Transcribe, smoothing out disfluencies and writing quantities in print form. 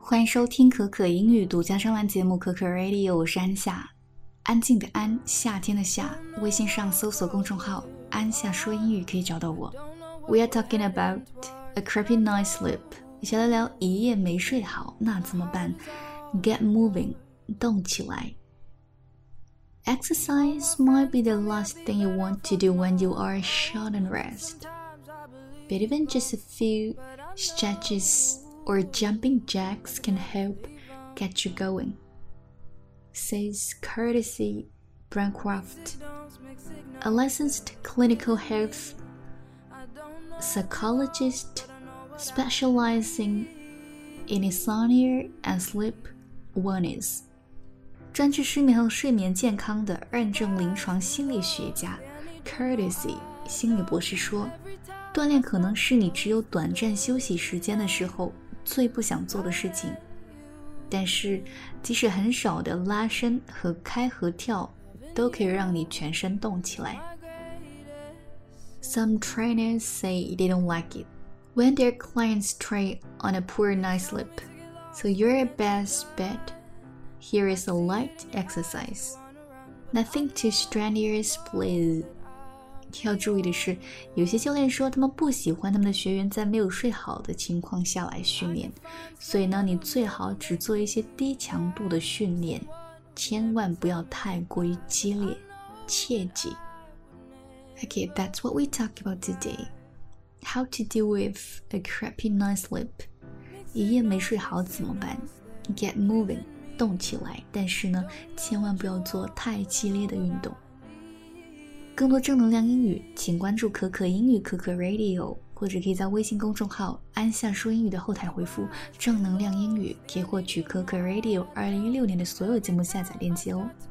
欢迎收听可可英语独家专栏节目可可 Radio， 我是安夏，安静的安，夏天的夏。微信上搜索公众号安夏说英语可以找到我。 We are talking about a crappy night's sleep， 一起来聊一夜没睡好那怎么办。 Get moving， 动起来。 Exercise might be the last thing you want to do when you are short on rest, but even just a few stretches or jumping jacks can help get you going, says Courtesy Bancroft, a licensed clinical health psychologist specializing in insomnia and sleep wellness. 专治失眠和睡眠健康的认证临床心理学家 Courtesy 心理博士说，锻炼可能是你只有短暂休息时间的时候最不想做的事情，但是即使很少的拉伸和开合跳都可以让你全身动起来。 Some trainers say they don't like it when their clients try on a poor night's sleep, so your best bet here is a light exercise. Nothing too strenuous, please. 要注意的是，有些教练说他们不喜欢他们的学员在没有睡好的情况下来训练，所以呢，你最好只做一些低强度的训练，千万不要太过于激烈，切记。Okay, that's what we talk about today. How to deal with a crappy night's sleep. 一夜没睡好怎么办？ Get moving， 动起来，但是呢，千万不要做太激烈的运动。更多正能量英语，请关注可可英语可可 Radio， 或者可以在微信公众号安夏说英语的后台回复正能量英语，可以获取可可 Radio 2016年的所有节目下载链接哦。